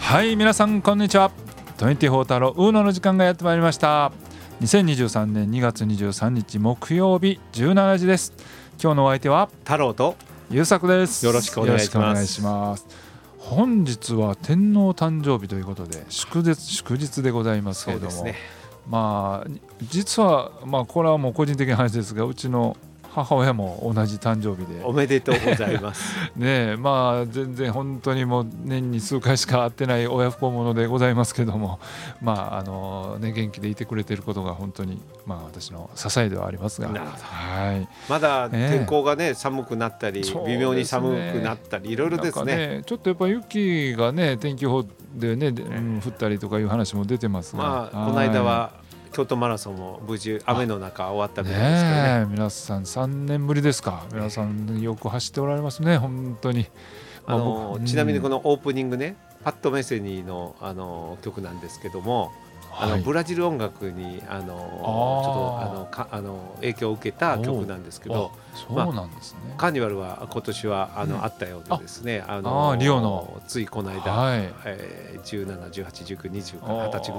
はい、皆さんこんにちは。24太郎ウーノの時間がやってまいりました。2023年2月23日木曜日17時です。今日のお相手は太郎と優作です。 よろしくお願いします。 本日は天皇誕生日ということで祝日でございますけれども、 そうですね、 実はこれはもう個人的な話ですが、うちの母親も同じ誕生日でおめでとうございますねえ、全然本当にもう年に数回しか会ってない親不孝者でございますけども、元気でいてくれていることが本当に私の支えではありますが、はい、 まだ天候がね、寒くなったり微妙に寒くなったりいろいろですね。 ちょっとやっぱり雪がね天気予報でね、降ったりとかいう話も出てますが、 この間は京都マラソンも無事雨の中終わったみたいですけどね。 皆さん3年ぶりですか。皆さんよく走っておられますね本当に。 ちなみにこのオープニングね、パッド・メセニーの曲なんですけども、ブラジル音楽にちょっと影響を受けた曲なんですけど、 そうなんですね。 カーニバルは今年はあったようでですね、 リオのついこの間、17、18、19、20、20歳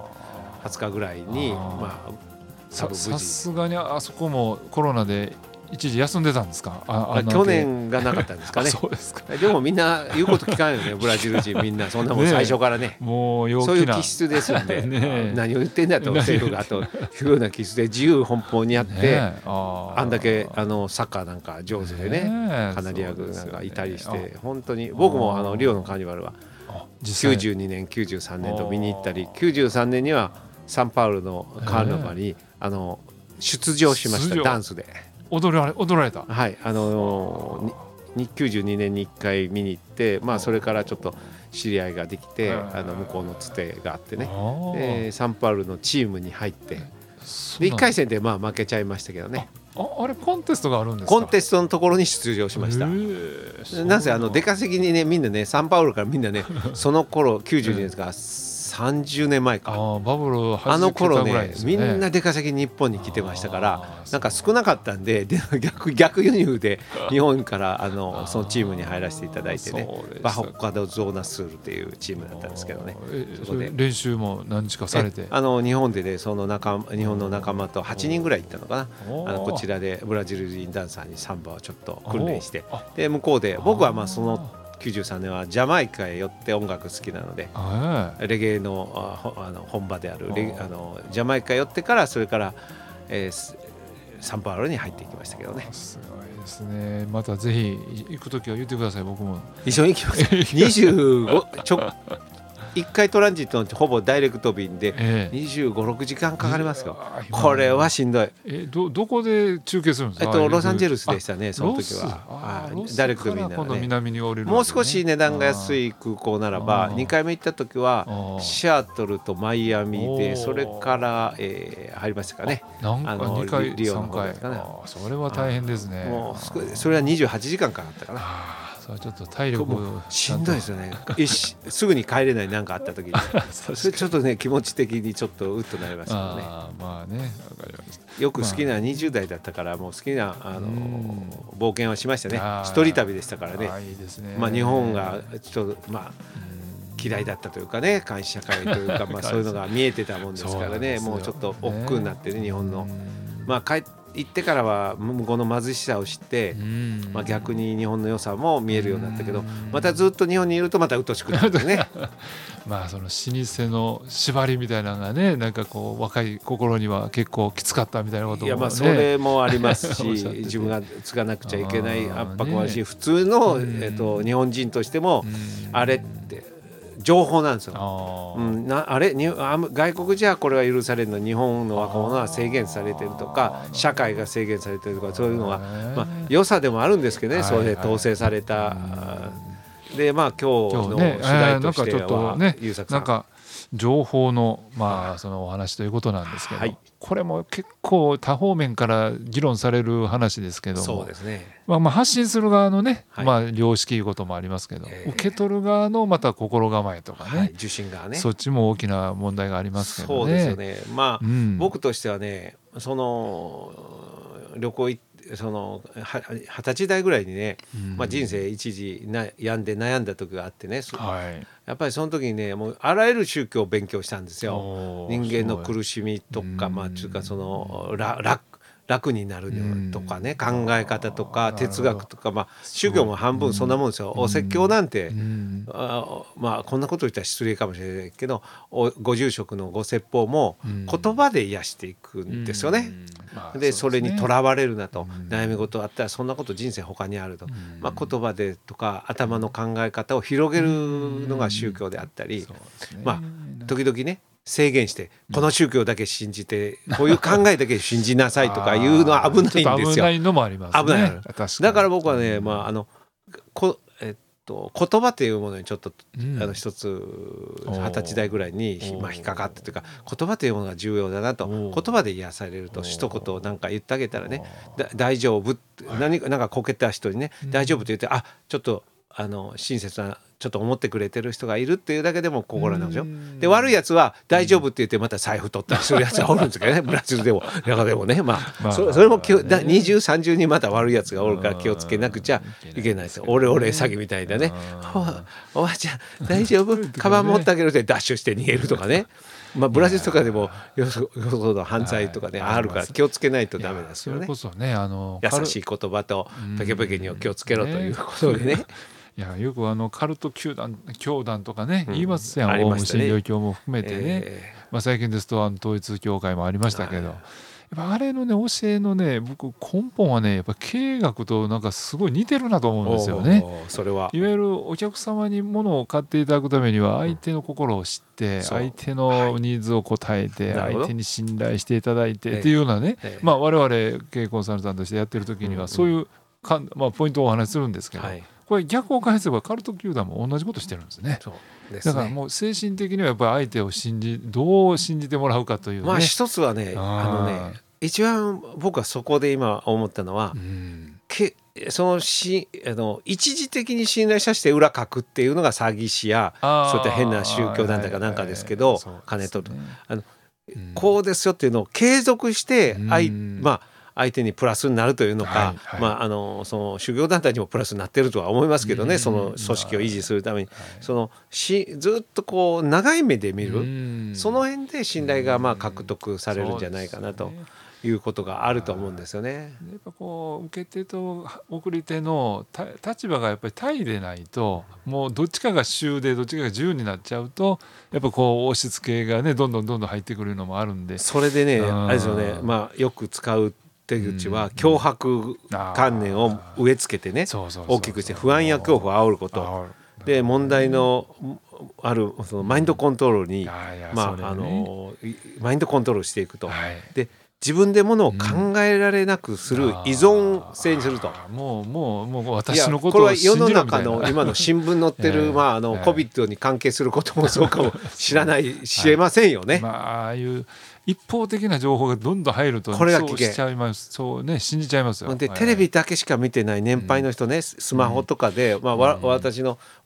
20日ぐらいにさすがにあそこもコロナで一時休んでたんですか。 去年がなかったんですかねそうですか。 でもみんな言うこと聞かないよねブラジル人みんなそんなもん最初からねもう陽気なそういう気質ですんで何を言ってんだと政府がというような気質で自由奔放にやって、あんだけサッカーなんか上手でね、カナリア軍なんかいたりして、本当に僕もリオのカーニバルは92年93年と見に行ったり、93年にはサンパウロのカーニバルに出場しました。ダンスで踊られた。 はい、92年に1回見に行って、それからちょっと知り合いができて、向こうのつてがあってね、でサンパウロのチームに入って、で1回戦で負けちゃいましたけどね。 あれコンテストがあるんですか。 コンテストのところに出場しました。なぜ出稼ぎにね、みんなね、サンパウロからみんなねその頃92年ですから30年前か、 バブルあの頃ね、みんな出稼ぎ日本に来てましたから、なんか少なかったんで、逆輸入で日本からそのチームに入らせていただいてね、バホッカドゾーナスールっていうチームだったんですけどね。 そこで練習も何日かされて、 日本でね、日本の仲間と8人ぐらい行ったのかな、こちらでブラジル人ダンサーにサンバをちょっと訓練して、で向こうで僕はその93年はジャマイカへ寄って音楽好きなので、レゲエの本場であるジャマイカへ寄ってから、それから、サンパウロに入っていきましたけどね。 すごいですね。またぜひ行くときは言ってください。僕も一緒に行きます。1回トランジットのほぼダイレクト便で25、6時間かかりますよ。これはしんどい。 どこで中継するんですか。 ロサンゼルスでしたね、その時は。ダイレクト便ならね、 南に降りる、 もう少し値段が安い空港ならば、2回目行った時はシアトルとマイアミで、それから入りましたかね。 2回リオの方ですかね。 それは大変ですね。 もうそれは28時間かかったかな。 それちょっと体力しんどいですよね。すぐに帰れないなんかあった時にそれちょっとね、気持ち的にちょっとうっとなりますよね。 わかりました。 よく好きな20代だったから、もう好きな冒険はしましたね。一人旅でしたからね。 いいですね。 日本がちょっと嫌いだったというかね、監視社会というかそういうのが見えてたもんですからね、もうちょっと億劫になってね、日本の行ってからは向こうの貧しさを知って、逆に日本の良さも見えるようになったけど、またずっと日本にいるとまた鬱陶しくなってねその老舗の縛りみたいなのがね、なんかこう若い心には結構きつかったみたいなこともね。 それもありますし自分がつかなくちゃいけない圧迫もあるし、普通の日本人としてもあれって情報なんですよ。外国じゃこれは許されるの、日本の若者は制限されてるとか、社会が制限されてるとか、そういうのは良さでもあるんですけどね、それで統制された。で今日の主題としては優作さん、 なんか情報のそのお話ということなんですけど、これも結構多方面から議論される話ですけども、 そうですね、 発信する側のね、良識いうこともありますけど、受け取る側のまた心構えとかね、 受信側ね、 そっちも大きな問題がありますけどね。 そうですよね。僕としてはね、その旅行 20歳代ぐらいにね、人生一時悩んだ時があってね、やっぱりその時にねもうあらゆる宗教を勉強したんですよ。人間の苦しみとか、つうか楽になるとかね、考え方とか哲学とか、宗教も半分そんなもんですよ。お説教なんて、こんなこと言ったら失礼かもしれないけど、ご住職のご説法も言葉で癒していくんですよね。でそれにとらわれるなと、悩み事あったらそんなこと人生他にあると、言葉でとか頭の考え方を広げるのが宗教であったり、時々ね制限してこの宗教だけ信じてこういう考えだけ信じなさいとかいうのは危ないんですよ。 危ないのもありますね。 危ない。だから僕はね、言葉というものにちょっと、一つ20歳代ぐらいに、引っかかってというか、言葉というものが重要だなと。言葉で癒されると一言なんか言ってあげたらね、大丈夫なんかこけた人にね、大丈夫と言って、ちょっと親切なちょっと思ってくれてる人がいるっていうだけでも心なんですよ。で悪いやつは大丈夫って言ってまた財布取ったりするやつがおるんですけどね、ブラジルでも中でもね、それも20、30にまた悪いやつがおるから気をつけなくちゃいけないですよ。オレオレ詐欺みたいなね、おばあちゃん大丈夫カバン持ってあげるってダッシュして逃げるとかね。ブラジルとかでもよその犯罪とかね、あるから気をつけないとダメですよね。 それこそね、 優しい言葉とペケペケには気をつけろということでね。 いやよくカルト教団とかね、言いますやん、オウム真理教も含めてね、最近ですと統一教会もありましたけど、やっぱあれのね教えのね、僕根本はねやっぱ経営学となんかすごい似てるなと思うんですよね。 それはいわゆるお客様に物を買っていただくためには相手の心を知って、相手のニーズを応えて、相手に信頼していただいてっていうようなね、我々経営コンサルタントとしてやってる時にはそういうポイントをお話しするんですけど、これ逆を返せばカルト球団も同じことしてるんですね。だからもう精神的にはやっぱり相手をどう信じてもらうかというね。 一つはね、一番僕はそこで今思ったのは、一時的に信頼させて裏書くっていうのが詐欺師やそういった変な宗教なんだかなんかですけど、金取るこうですよっていうのを継続して相手にプラスになるというのか、その修行団体にもプラスになってるとは思いますけどね、その組織を維持するためにずっとこう長い目で見る、その辺で信頼が獲得されるんじゃないかなということがあると思うんですよね。 やっぱ受け手と送り手の立場がやっぱり対でないと、もうどっちかが主でどっちかが従になっちゃうと、やっぱ押し付けがねどんどん入ってくるのもあるんで、 それでねあれですよね、よく使う手口は脅迫観念を植え付けてね、大きくして不安や恐怖を煽ることで、問題のあるそのマインドコントロールにマインドコントロールしていくと、で自分でものを考えられなくする依存性にすると、 もう私のことを信じろみたいな。 これは世の中の今の新聞載ってるCOVID に関係することもそうかもしれませんよね。 ああいう一方的な情報がどんどん入ると、 これが危険。 そうしちゃいます。そうね、信じちゃいますよ。 でテレビだけしか見てない年配の人ね、スマホとかで、私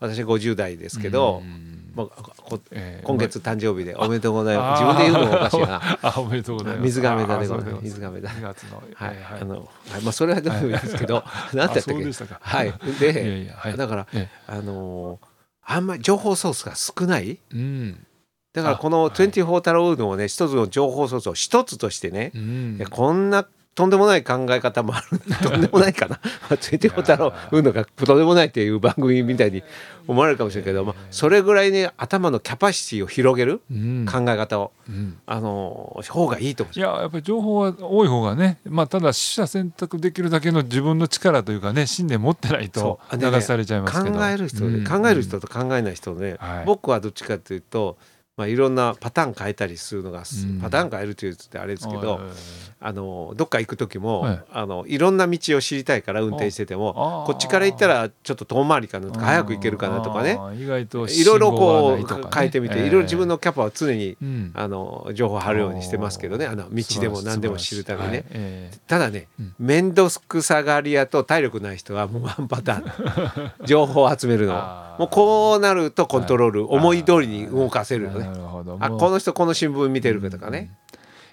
50代ですけど、今月誕生日でおめでとうございます。自分で言うのもおかしいな。 おめでとうございます。 水亀だね、水亀だ。2月のそれはどうでもいいですけど、何だったっけ。でだからあんまり情報ソースが少ない。だからこの24タローのね、一つの情報ソースを一つとしてね、こんなとんでもない考え方もある、とんでもないかな24タローのがとんでもないっていう番組みたいに思われるかもしれないけど、それぐらいね頭のキャパシティを広げる考え方を方がいいと思う。 やっぱり情報は多い方がね、ただ取捨選択できるだけの自分の力というかね、信念持ってないと流されちゃいますけど、 考える人と考えない人で、僕はどっちかというといろんなパターン変えたりするのが、パターン変えるというとあれですけど、どっか行く時も、いろんな道を知りたいから運転してても、こっちから行ったらちょっと遠回りかなとか早く行けるかなとかね、 意外といろいろこう変えてみて、いろいろ自分のキャパは常に情報を貼るようにしてますけどね、道でも何でも知るためにね。ただね、面倒くさがり屋と体力ない人はもうワンパターン情報を集めるのもうこうなるとコントロール、思い通りに動かせるよね。この人この新聞見てるかとかね。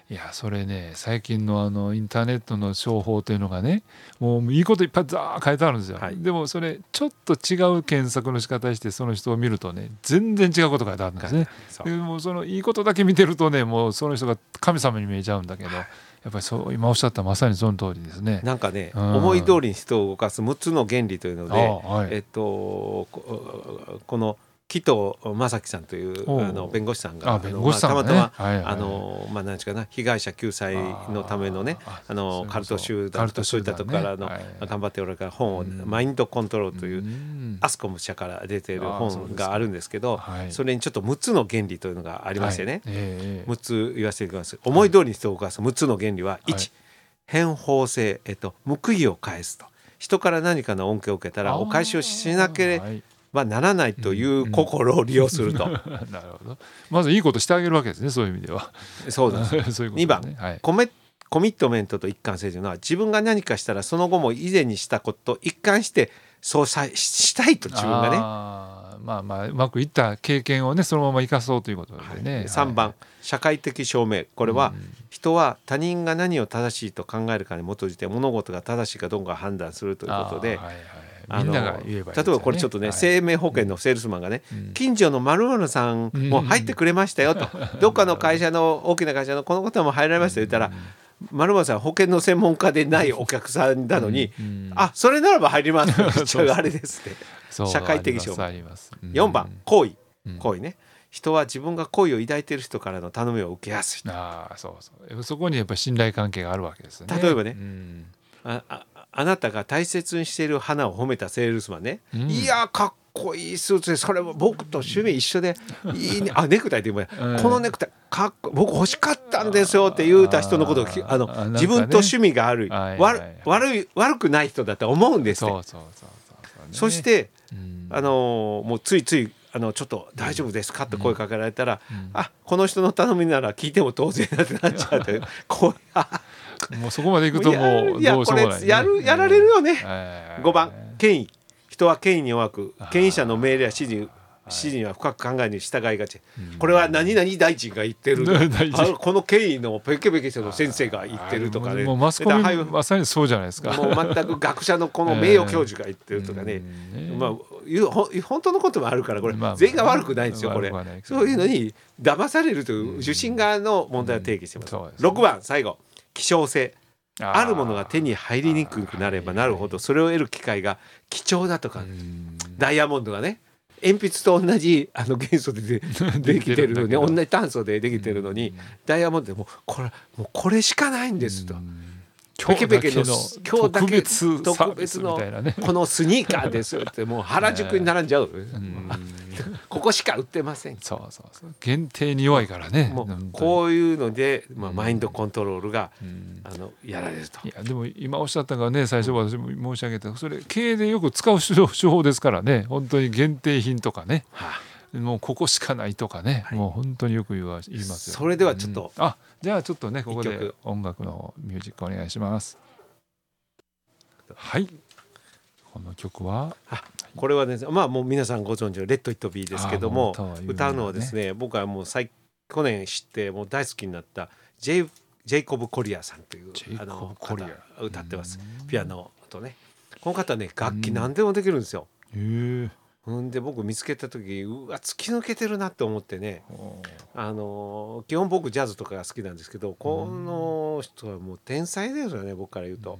いやそれね最近のインターネットの商法というのがねもういいこといっぱいザー書いてあるんですよ、 はい、 でもそれちょっと違う検索の仕方してその人を見るとね全然違うこと書いてあるんですね。でもそのいいことだけ見てるとねもうその人が神様に見えちゃうんだけど、やっぱりそう今おっしゃったまさにその通りですね。 なんかね、思い通りに人を動かす6つの原理というので、 はい、 この紀藤正樹さんという弁護士さんがたまたま何ですかな被害者救済のためのねカルト集団とそういったところから頑張っておられるから本をマインドコントロールというアスコム社から出ている本があるんですけど、それにちょっと6つの原理というのがありましてね、6つ言わせていただきます。思い通りに人を動かす6つの原理は1、返報性、報いを返すと、人から何かの恩恵を受けたらお返しをしなければならないという心を利用すると、 なるほど。まずいいことしてあげるわけですね、そういう意味では。 そうですそういうこと、ね、2番、コミットメントと一貫性というのは自分が何かしたらその後も以前にしたことと一貫してそうしたいと自分がねうまくいった経験をねそのまま生かそうということでね。 3番、社会的証明。これは人は他人が何を正しいと考えるかに基づいて物事が正しいかどうか判断するということで、 みんなが言えばいいですよね。 例えばこれちょっとね、生命保険のセールスマンがね、近所の〇〇さんも入ってくれましたよと、どっかの会社の大きな会社のこの方も入られましたよ言ったら、〇〇さん保険の専門家でないお客さんなのに、あ、それならば入りますと言っちゃうあれですね。社会的証明。4番、好意ね。人は自分が好意を抱いている人からの頼みを受けやすい。 そこにやっぱり信頼関係があるわけですね。 例えばね、あなたが大切にしている花を褒めたセールスマンね、いやかっこいいスーツで、それは僕と趣味一緒でいいね、ネクタイでもこのネクタイかっこ僕欲しかったんですよって言うた人のことを自分と趣味がある、悪くない人だと思うんですって。そしてもうついついちょっと大丈夫ですかって声かけられたら、この人の頼みなら聞いても当然だってなっちゃうというもうそこまでいくともうどうしようもないね。 やられるよね。5番、権威。人は権威に弱く、権威者の命令や指示には深く考えに従いがち。これは何々大臣が言ってるこの権威のペケペケの先生が言ってるとかね、 もうマスコミまさにそうじゃないですか。 もう全く学者のこの名誉教授が言ってるとかね、本当のこともあるから、これ全員が悪くないんですよ。これそういうのに騙されるという受信側の問題を定義してます。6番、最後、希少性。あるものが手に入りにくくなればなるほどそれを得る機会が貴重だとか、ダイヤモンドがね鉛筆と同じ元素でできてるのに、同じ炭素でできてるのに、ダイヤモンドでもうこれしかないんですと。ペケペケの今日だけ特別のこのスニーカーですってもう原宿に並んじゃうここしか売ってません。 限定に弱いからね。 もうこういうのでマインドコントロールがやられると。 いやでも今おっしゃったがね、最初私も申し上げたそれ経営でよく使う手法ですからね。本当に限定品とかね、もうここしかないとかね、もう本当によく言いますよ。 それではちょっとじゃあちょっとねここで音楽のミュージックお願いします。はい、この曲はこれはね、もう皆さんご存知のレッド・イット・ビーですけども、歌うのはですね、僕はもう去年知ってもう大好きになったジェイコブ・コリアさんという方が歌ってます。ピアノとね、この方ね楽器何でもできるんですよ。で僕見つけた時突き抜けてるなって思ってね、基本僕ジャズとかが好きなんですけど、この人はもう天才ですよね、僕から言うと。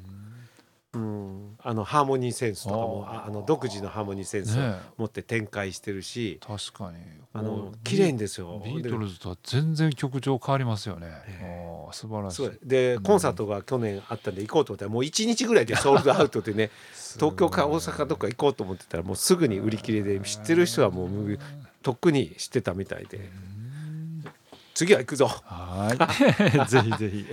ハーモニーセンスとかも独自のハーモニーセンスを持って展開してるし、 確かに綺麗ですよ。 ビートルズとは全然曲調変わりますよね。素晴らしい。 でコンサートが去年あったんで行こうと思ったらもう1日ぐらいでソールドアウトでね東京か大阪どっか行こうと思ってたらもうすぐに売り切れで、知ってる人はもうとっくに知ってたみたいで、次は行くぞ。 はいぜひぜひ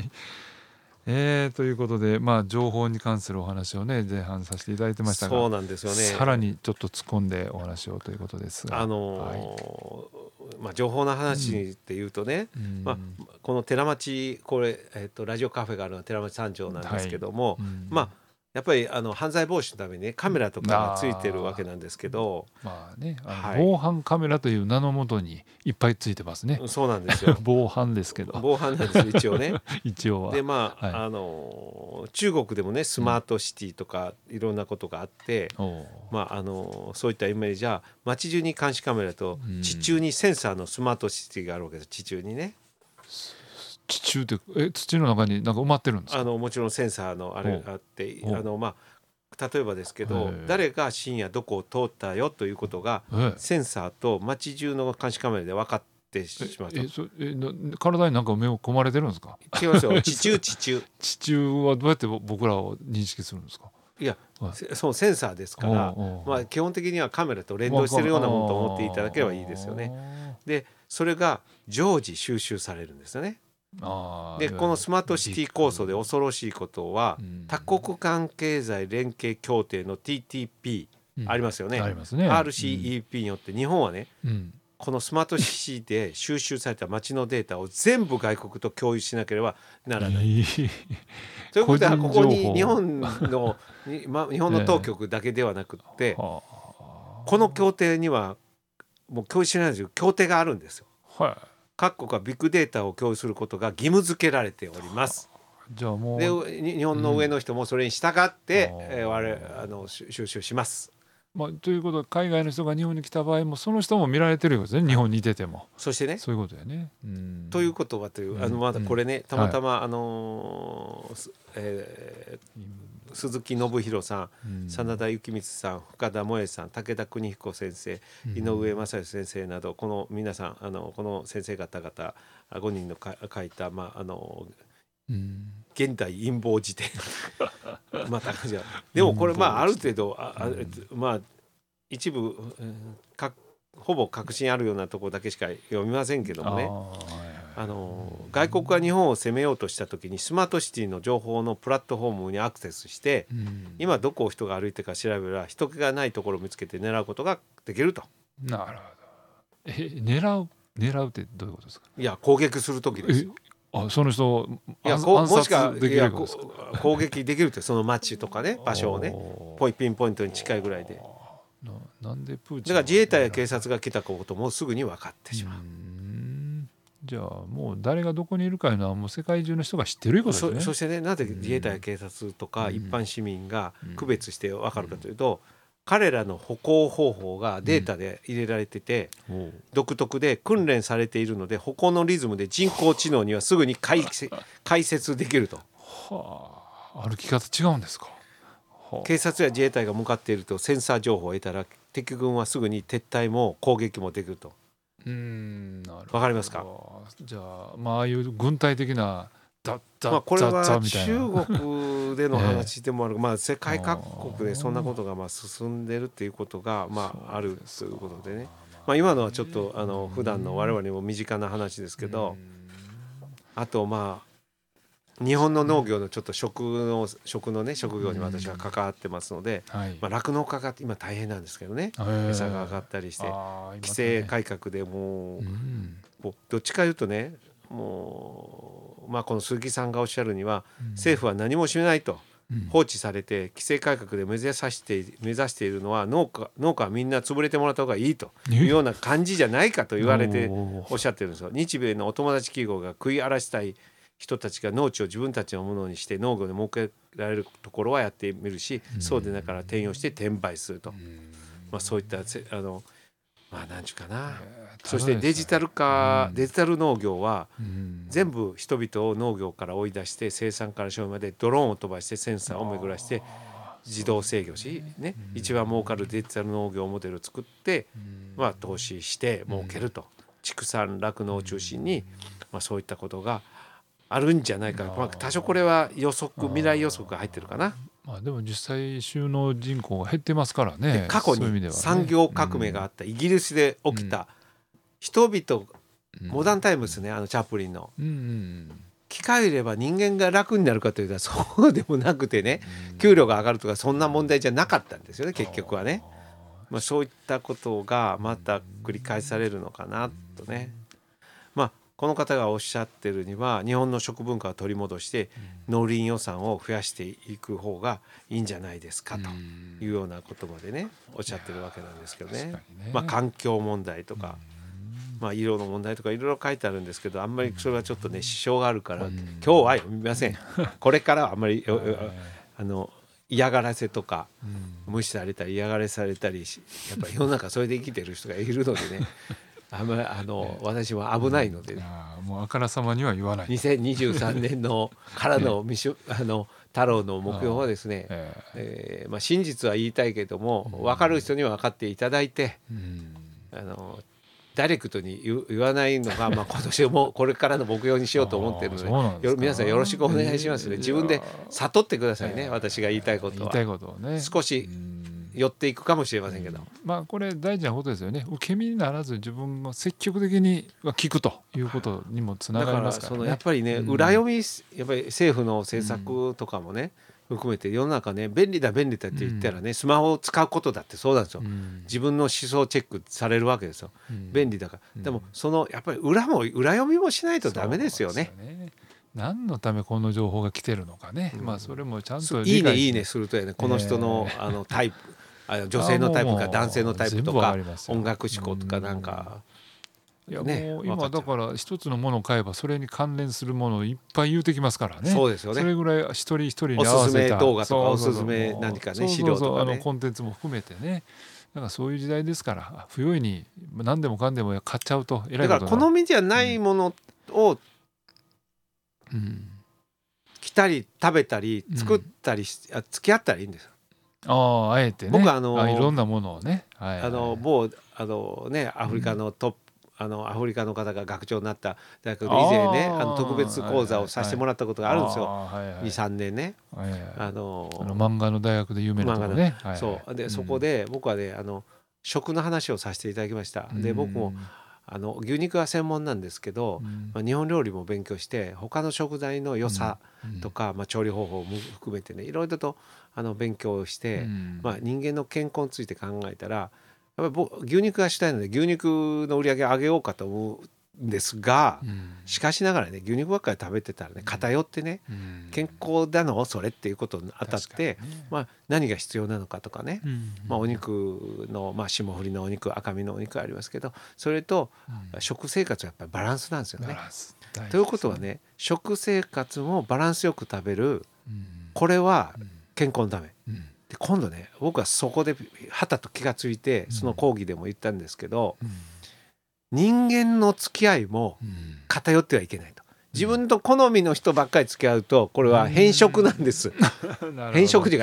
ということで、情報に関するお話をね前半させていただいてましたが、 そうなんですよね。 さらにちょっと突っ込んでお話をということですが、 情報の話っていうとね、この寺町これ、ラジオカフェがあるのは寺町三条なんですけども、 やっぱり犯罪防止のためにねカメラとかがついてるわけなんですけど、 まあね、 はい防犯カメラという名のもとにいっぱいついてますね。 そうなんですよ防犯ですけど防犯なんです一応ね一応は。 でまあ、 はい中国でもねスマートシティとかいろんなことがあって、 おうまあそういったイメージじゃ街中に監視カメラと地中にセンサーのスマートシティがあるわけです。地中にね地中って土の中になんか埋まってるんですか？ もちろんセンサーのあれがあってまあ例えばですけど誰が深夜どこを通ったよということがセンサーと街中の監視カメラで分かってしまうと。 体になんか目を込まれてるんですか？ 違いますよ地中地中はどうやって僕らを認識するんですか？ いや、そうセンサーですからまあ、基本的にはカメラと連動しているようなものと思っていただければいいですよね。でそれが常時収集されるんですよね。でこのスマートシティ構想で恐ろしいことは多国間経済連携協定の TTP ありますよね、 ありますね。 RCEP によって日本はねこのスマートシティで収集された街のデータを全部外国と共有しなければならない。ということはここに日本の当局だけではなくってこの協定にはもう共有しないんですよ。協定があるんですよ。各国はビッグデータを共有することが義務付けられております。 じゃあもうで日本の上の人もそれに従って、収集します。 ということは海外の人が日本に来た場合もその人も見られてるようですね。日本にいてても。 そしてねそういうことやね。 ということはまだこれねたまたま、鈴木信弘さん、真田幸光さん、深田萌さん、武田邦彦先生、井上正義先生などこの皆さんこの先生方々5人の書いた、現代陰謀辞典でもこれある程度一部ほぼ確信あるようなところだけしか読みませんけどもね外国が日本を攻めようとした時にスマートシティの情報のプラットフォームにアクセスして、今どこを人が歩いてるか調べれば人気がないところを見つけて狙うことができると。 なるほど。狙うってどういうことですか？ いや攻撃する時ですよ。 その人をもしくは攻撃できるってその街とかね場所をねピンポイントに近いぐらいで。 なんでプーチンだから自衛隊や警察が来たこともすぐに分かってしまう。 じゃあもう誰がどこにいるかいうのはもう世界中の人が知ってることですね。 そしてねなぜ自衛隊や警察とか一般市民が区別して分かるかというと、彼らの歩行方法がデータで入れられてて、独特で訓練されているので歩行のリズムで人工知能にはすぐに解説できると。 歩き方違うんですか？ 警察や自衛隊が向かっているとセンサー情報を得たら敵軍はすぐに撤退も攻撃もできると。 なるほど。 わかりますか？ じゃあああいう軍隊的なこれは中国での話でもある、世界各国でそんなことが進んでるっていうことがあるということでね、今のはちょっと普段の我々にも身近な話ですけど、あと日本の農業のちょっと食のね職業に私は関わってますので、酪農家が今大変なんですけどね、餌が上がったりして規制改革でもうどっちかいうとねもうこの鈴木さんがおっしゃるには政府は何もしないと放置されて規制改革で目指しているのは農家はみんな潰れてもらった方がいいというような感じじゃないかと言われておっしゃってるんですよ。日米のお友達企業が食い荒らしたい人たちが農地を自分たちのものにして農業で儲けられるところはやってみるし、そうでなから転用して転売すると、そういった何ちゅうかな、そしてデジタル農業は全部人々を農業から追い出して生産から消費までドローンを飛ばしてセンサーを巡らして自動制御し、一番儲かるデジタル農業モデルを作って投資して儲けると、畜産酪農を中心にそういったことがあるんじゃないか。多少これは未来予測が入ってるかな。 でも実際就農人口が減ってますからね。 過去に産業革命があったイギリスで起きた人々、モダンタイムスね、チャップリンの、機械いれば人間が楽になるかというとそうでもなくてね、給料が上がるとかそんな問題じゃなかったんですよね結局はね。そういったことがまた繰り返されるのかなとね。 この方がおっしゃってるには日本の食文化を取り戻して農林予算を増やしていく方がいいんじゃないですかというようなことまでねおっしゃってるわけなんですけどね。環境問題とか色の問題とかいろいろ書いてあるんですけど、あんまりそれはちょっとね支障があるから今日は読みません。これからはあんまり嫌がらせとか無視されたり嫌がらせされたりやっぱり世の中それで生きてる人がいるのでねあんまり私は危ないので、ね、 もうあからさまには言わない。 2023年のからの太郎の目標はですね、真実は言いたいけども分かる人には分かっていただいて、ダイレクトに言わないのが、今年もこれからの目標にしようと思っているので皆さんよろしくお願いしますね。自分で悟ってくださいね、私が言いたいことは。少し寄っていくかもしれませんけど、 これ大事なことですよね。受け身にならず自分も積極的に聞くということにもつながりますからね。 やっぱりね、裏読み、やっぱり政府の政策とかもね、含めて世の中ね便利だって言ったらね、スマホを使うことだってそうなんですよ。自分の思想チェックされるわけですよ。便利だから。でもやっぱり裏読みもしないとダメですよね。 何のためこの情報が来てるのかね、それもちゃんと理解していいねするとやね、この人のタイプ女性のタイプか男性のタイプとか音楽思考とかなんか。 もう今だから一つのものを買えばそれに関連するものをいっぱい言うてきますからね。 そうですよね。 それぐらい一人一人に合わせたおすすめ動画とかおすすめ何かね資料とかねコンテンツも含めてね。だからそういう時代ですから不用意に何でもかんでも買っちゃうとだから好みじゃないものを着たり食べたり作ったり付き合ったらいいんですよ。 あえてね。僕はいろんなものをね、 某アフリカのトップアフリカの方が学長になった大学で以前ね特別講座をさせてもらったことがあるんですよ。2、3年ね。 漫画の大学で有名なところね。 そうでそこで僕はね食の話をさせていただきました。で僕も牛肉が専門なんですけど、日本料理も勉強して他の食材の良さとか、調理方法も含めてねいろいろと勉強して、人間の健康について考えたらやっぱり牛肉がしたいので牛肉の売り上げを上げようかと思うんですが、しかしながらね牛肉ばっかり食べてたらね偏ってね、健康だのそれっていうことに当たって、何が必要なのかとかね、お肉の、霜降りのお肉赤身のお肉ありますけどそれと食生活はやっぱりバランスなんですよね。ということはね食生活もバランスよく食べる、これは健康のため。で今度ね僕はそこではたと気がついてその講義でも言ったんですけど、人間の付き合いも偏ってはいけないと。自分と好みの人ばっかり付き合うとこれは偏食なんです。偏食というか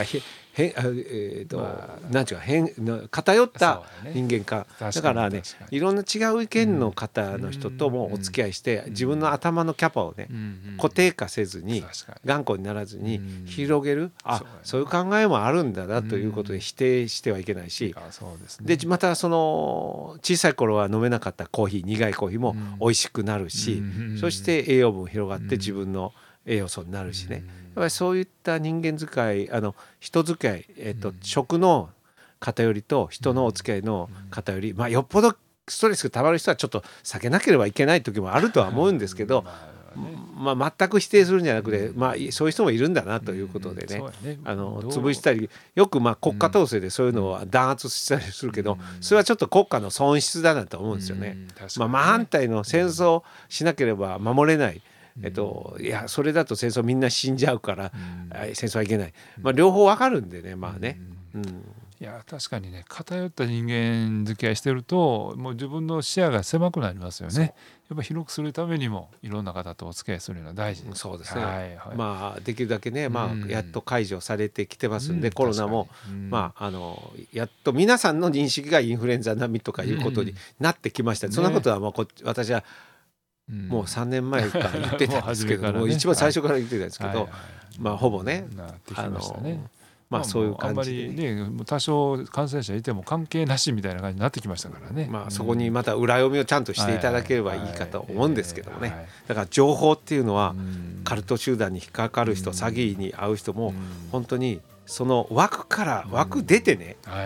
なんていうか偏った人間か。だからねいろんな違う意見の方の人ともお付き合いして自分の頭のキャパをね固定化せずに頑固にならずに広げる、そういう考えもあるんだなということで否定してはいけないし、でまたその小さい頃は飲めなかったコーヒー苦いコーヒーも美味しくなるし、そして栄養分広がって自分の栄養素になるしね。やっぱりそういった人間使い人使い、食の偏りと人のお付き合いの偏り、よっぽどストレスがたまる人はちょっと避けなければいけない時もあるとは思うんですけど、全く否定するんじゃなくて、そういう人もいるんだなということでね、潰したりよく国家統制でそういうのを弾圧したりするけど、それはちょっと国家の損失だなと思うんですよね。反対の戦争しなければ守れない、いやそれだと戦争みんな死んじゃうから、戦争はいけない、両方わかるんでねいや確かにね偏った人間付き合いしてるともう自分の視野が狭くなりますよね。やっぱ広くするためにもいろんな方とお付き合いするのは大事です。 そうですね。できるだけね、やっと解除されてきてますんで、コロナもやっと皆さんの認識がインフルエンザ並みとかいうことになってきました。そんなことは私はもう3年前から言ってたんですけども、一番最初から言ってたんですけど、ほぼねそういう感じで、 あんまりね多少感染者いても関係なしみたいな感じになってきましたからね。 そこにまた裏読みをちゃんとしていただければいいかと思うんですけどもね。だから情報っていうのはカルト集団に引っかかる人、詐欺に遭う人も本当にその枠から出てね、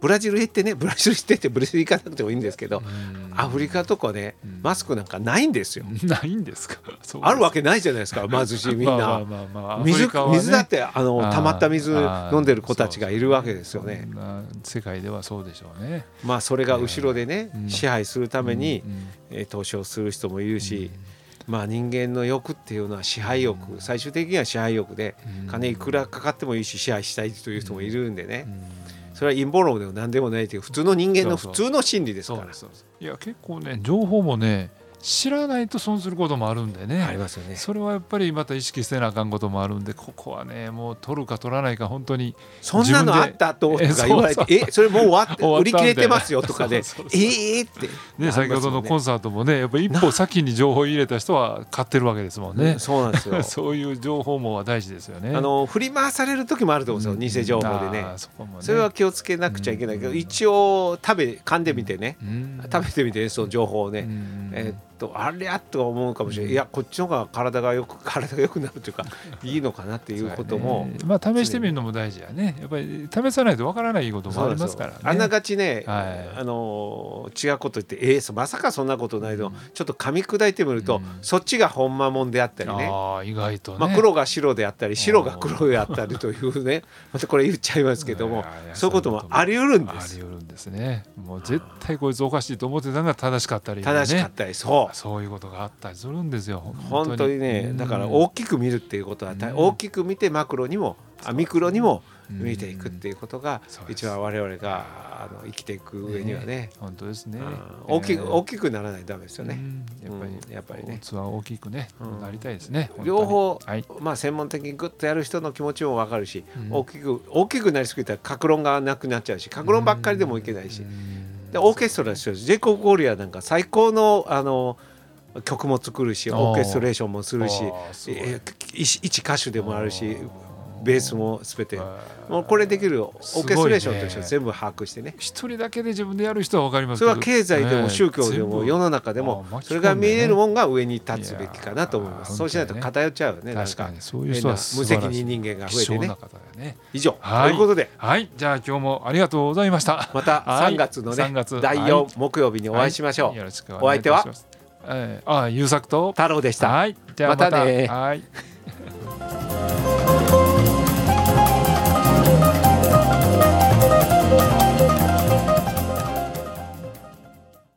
ブラジル行ってね、ブラジル行かなくてもいいんですけど、アフリカとかね、マスクなんかないんですよ。 ないんですか。 あるわけないじゃないですか、貧しいみんな。水だって溜まった水飲んでる子たちがいるわけですよね。 世界ではそうでしょうね。 まあそれが後ろでね、支配するために投資をする人もいるし、まあ人間の欲っていうのは支配欲、最終的には支配欲で、金いくらかかってもいいし支配したいという人もいるんでね、それは陰謀論でも何でもないという普通の人間の普通の心理ですから。 いや結構ね、情報もね知らないと損することもあるんでね。 ありますよね。 それはやっぱりまた意識せなあかんこともあるんで、ここはねもう取るか取らないか本当に。 そんなのあったとか言われて、それもう終わって売り切れてますよとかで、ってね、先ほどのコンサートもね、やっぱり一歩先に情報を入れた人は買ってるわけですもんね。 そうなんですよ。 そういう情報も大事ですよね。 振り回される時もあると思うんですよ、偽情報でね。それは気をつけなくちゃいけないけど、一応噛んでみてね、食べてみてその情報をね、あれやと思うかもしれない。いやこっちの方が体が良くなるというかいいのかなっていうことも、 まあ試してみるのも大事やね。やっぱり試さないとわからないこともありますからね。 あながちね、違うこと言ってまさかそんなことないの、ちょっと噛み砕いてみると、そっちがほんまもんであったりね、 意外とね、 まあ、黒が白であったり白が黒であったりというねまたこれ言っちゃいますけども、そういうこともあり得るんです。 あり得るんですね。もう絶対こいつおかしいと思ってたのが正しかったりね、 正しかったり、 そういうことがあったりするんですよ。 本当にね、だから大きく見るっていうことは、大きく見てミクロにも見ていくっていうことが一番我々が生きていく上にはね、 本当ですね。 大きくならないとダメですよね。やっぱりね、 器は大きくねなりたいですね。 両方、まあ専門的にグッとやる人の気持ちも分かるし、大きくなりすぎたら各論がなくなっちゃうし、各論ばっかりでもいけないし、でオーケストラですよ。ジェイコブ・ゴーリアなんか最高の曲も作るし、オーケストレーションもするし、一歌手でもあるし、ベースも全てもうこれできるオーケストレーションとしては全部把握してね。 一人だけで自分でやる人は分かりますけど、 それは経済でも宗教でも世の中でもそれが見えるもんが上に立つべきかなと思います。そうしないと偏っちゃうよね。 確かにそういう人は無責任人間が増えてね。以上ということで、 じゃあ今日もありがとうございました。 また3月のね第4木曜日にお会いしましょう。お相手は優作と太郎でした。 またね。